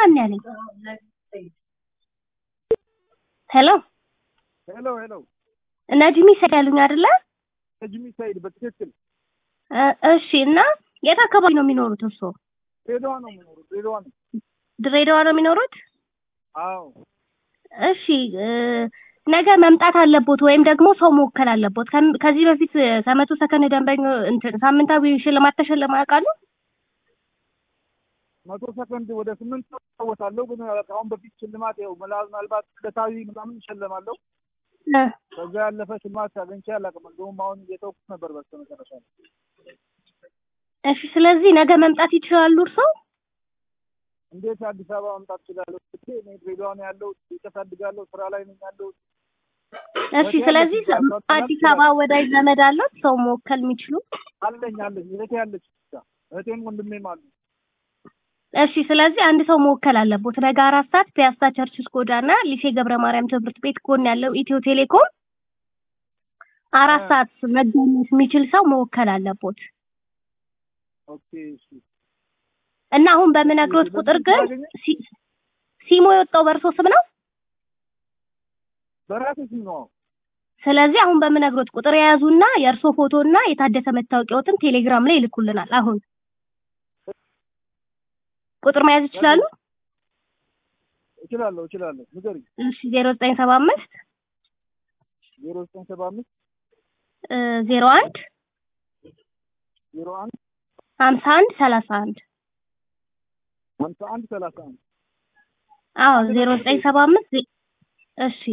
ማን ያለኝ? ሄሎ ሄሎ ነጅሚ ሰይድ ያሉኝ አይደለ? ነጅሚ ሰይድ በትክክል። እሺ እና የት አካባቢ ነው የሚኖሩት እርሶ? ድሬዳዋ ነው የሚኖሩት? ድሬዳዋ ነው የሚኖሩት? አዎ። እሺ ነገ መምጣት አለቦት ወይም ደግሞ ሰው መወከል አለቦት። ከዚህ በፊት ከመቶ ሰከንድ ደንበኞ እንትን ሳምንታዊ ሽልማት ተሸልመው ያውቃሉ? 100 ሰከንድ ወደ 8 ተወታለሁ። ግን አሁን በፊት ሽልማት ያው ምናልባት ዕለታዊ ምናምን ይሸለማለሁ። ከዛ ያለፈ ሽልማት አግኝቼ አላውቅም። እንደውም አሁን እየተውኩት ነበር በስተመጨረሻ። እሺ ስለዚህ ነገ መምጣት ይችላሉ እርሶ? እንዴት አዲስ አበባ መምጣት እችላለሁ? እኔ ድሬዳዋ ነው ያለሁት። እያሳድጋለሁ፣ ስራ ላይ ነኝ ያለሁት። እሺ ስለዚህ አዲስ አበባ ወዳጅ ዘመድ አለዎት ሰው መወከል የሚችሉ? አለኝ እህቴ ያለች ብቻ። እህቴም ወንድሜም አሉ። እሺ ስለዚህ አንድ ሰው መወከል አለቦት። ነገ 4 ሰዓት ፒያሳ ቸርችስ ጎዳና ሊሴ ገብረ ማርያም ትምህርት ቤት ጎን ያለው ኢትዮ ቴሌኮም 4 ሰዓት መገኘት የሚችል ሰው መወከል አለቦት። ኦኬ እሺ። እና አሁን በምነግሮት ቁጥር ግን ሲሞ የወጣው በእርሶ ስም ነው? በራሴ ስም ነው። ስለዚህ አሁን በምነግሮት ቁጥር የያዙና የእርሶ ፎቶና የታደሰ መታወቂያዎትን ቴሌግራም ላይ ይልኩልናል። አሁን ቁጥር መያዝ ይችላሉ? እችላለሁ። ንገሪኝ። እሺ 0975 0975 01 51 31 31 አዎ 0975 እሺ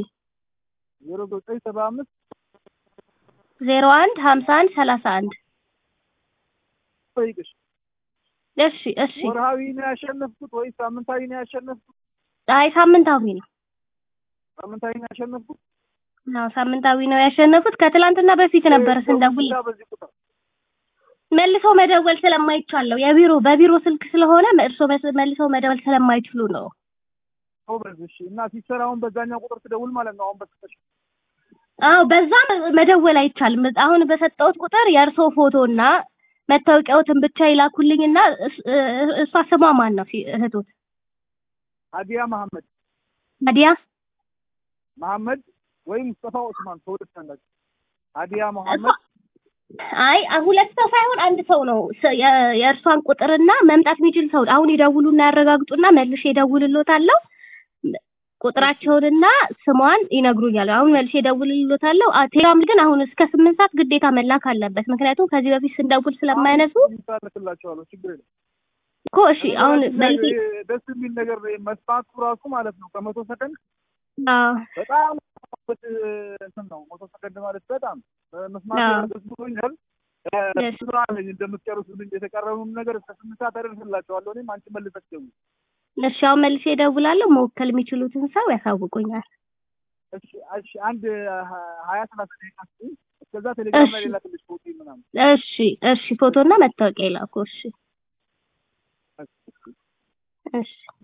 0975 01 51 31 ጠይቅሽ። እሺ ወርሃዊ ነው ያሸነፍኩት ወይ ሳምንታዊ ነው ያሸነፍኩት? አይ ሳምንታዊ ነው። ሳምንታዊ ነው ያሸነፍኩት? አዎ ሳምንታዊ ነው ያሸነፉት። ከትላንትና በፊት ነበር ስንደውል መልሶ መደወል ስለማይቻለው በቢሮ ስልክ ስለሆነ መልሶ መደወል ስለማይችሉ ነው። እሺ እና ሲሰራውን በዛኛው ቁጥር ትደውል ማለት ነው? አሁን በስተሽ አዎ በዛ መደወል አይቻልም። አሁን በሰጠሁት ቁጥር የእርሶ ፎቶና መታወቂያዎትን ብቻ ይላኩልኝና እሷ ስሟ ማን ነው እህቶት? ሀዲያ መሐመድ ወይ ሙስጠፋ ኡስማን ተወደሰላችሁ። ሀዲያ መሐመድ። አይ ሁለት ሰው ሳይሆን አንድ ሰው ነው። የእርሷን ቁጥርና መምጣት የሚችል ሰው አሁን ይደውሉና ያረጋግጡና መልሼ እደውልልዎታለሁ። ቁጥራቸውንና ስሟን ይነግሩኛል። አሁን መልሼ እደውልልዎታለሁ። ቴሌግራም ግን አሁን እስከ 8 ሰዓት ግዴታ መላክ አለበት። ምክንያቱም ከዚህ በፊት ስንደውል ስለማይነሱ ይላክላችኋለሁ። ችግር የለም እኮ። እሺ አሁን ደስ የሚል ነገር መስማቱ ራሱ ማለት ነው። ከ100 ሰከንድ በጣም እንትን ነው። 100 ሰከንድ ማለት በጣም መስማት ደስ ብሎኛል። ስራ ላይ እንደምትጨርሱልኝ የተቀረበውን ነገር እስከ 8 ሰዓት አደርስላችኋለሁ። እኔም አንቺ መልሰሽ ደውዪ። እሺ አሁን መልሼ እደውላለሁ። መወከል የሚችሉትን ሰው ያሳውቁኛል። እሺ አንድ 20-30 ደቂቃ ስጪኝ። እስከዛ ቴሌግራም ላይ ላክልሽ ፎቶ ምናምን። እሺ ፎቶና መታወቂያ ይላኩ። እሺ